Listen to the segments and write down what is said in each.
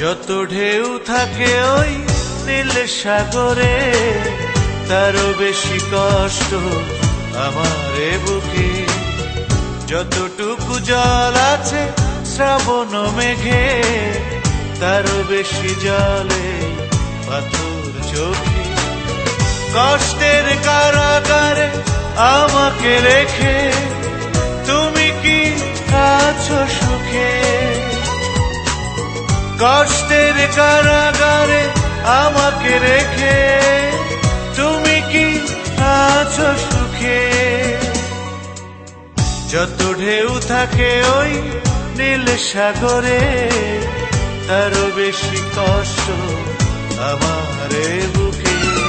যত ঢেউ থাকে ওই নীল সাগরে, তারও বেশি কষ্ট আমার এ বুকে। যতটুকু জল আছে শ্রাবণ মেঘে, তারও বেশি জলে পাথর চোখে। কষ্টের কারাগারে আমাকে রেখে তুমি কি আছো সুখে? কষ্টের কারাগারে আমাকে রেখে তুমি কি আছো সুখে? যত ঢেউ থাকে ওই নীল সাগরে, তারও বেশি কষ্ট আমার এ বুকে।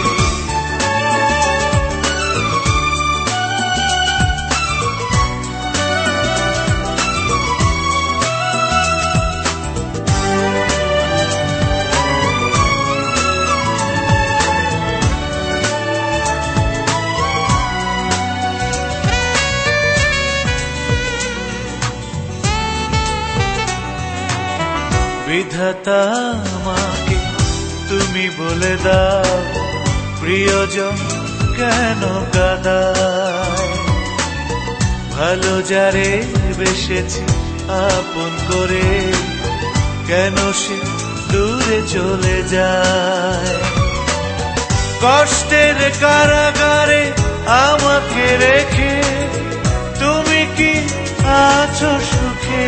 বিধাতা আমাকে তুমি বলে দাও, প্রিয়জন কেন কাঁদায়? ভালো যারে বেসেছি আপন করে, কেন সে দূরে চলে যায়? কষ্টের কারাগারে আমাকে রেখে তুমি কি আছো সুখে?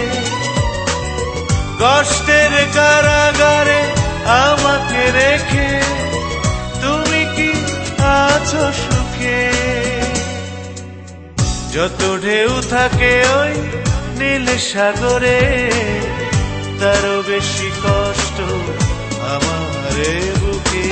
কষ্টের কারাগারে আমাকে রেখে তুমি কি আছো সুখে? যত ঢেউ থাকে ওই নীল সাগরে, তারও বেশি কষ্ট আমার এ বুকে।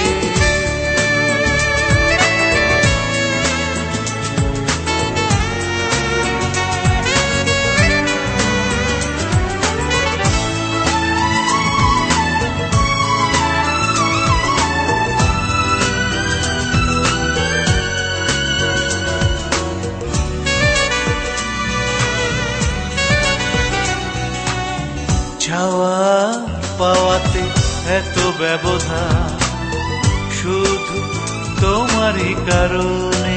চাওয়া পাওয়াতে এত ব্যবধান, শুধু তোমারই কারণে।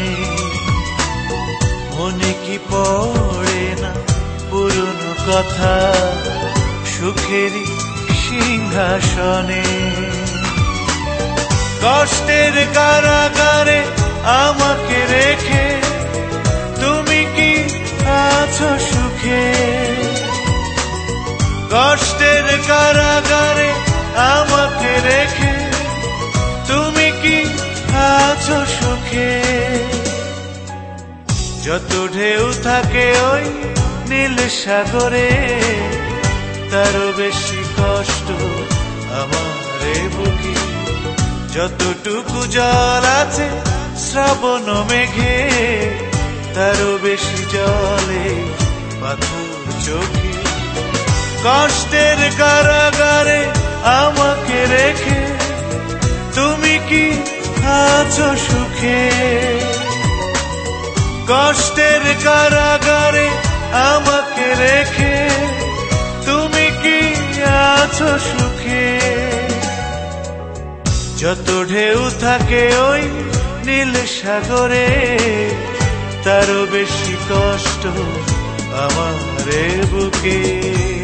মনে কি পড়ে না পুরনো কথা, সুখেরই সিংহাসনে? কষ্টের কারাগারে আমাকে রেখে তুমি কি আছো সুখে? কষ্টের কারাগারে আমাকে রেখে তুমি কি আছো সুখে? যত ঢেউ থাকে ওই নীল সাগরে, তারও বেশি কষ্ট আমার এ বুকে। যতটুকু জল আছে শ্রাবণ মেঘে, তারও বেশি জলে পাথর চোখে। কষ্টের কারাগারে আমাকে রেখে তুমি কি আছো সুখে? কষ্টের কারাগারে আমাকে রেখে তুমি কি আছো সুখে? যত ঢেউ থাকে ওই নীল সাগরে, তারও বেশি কষ্ট আমার এ বুকে।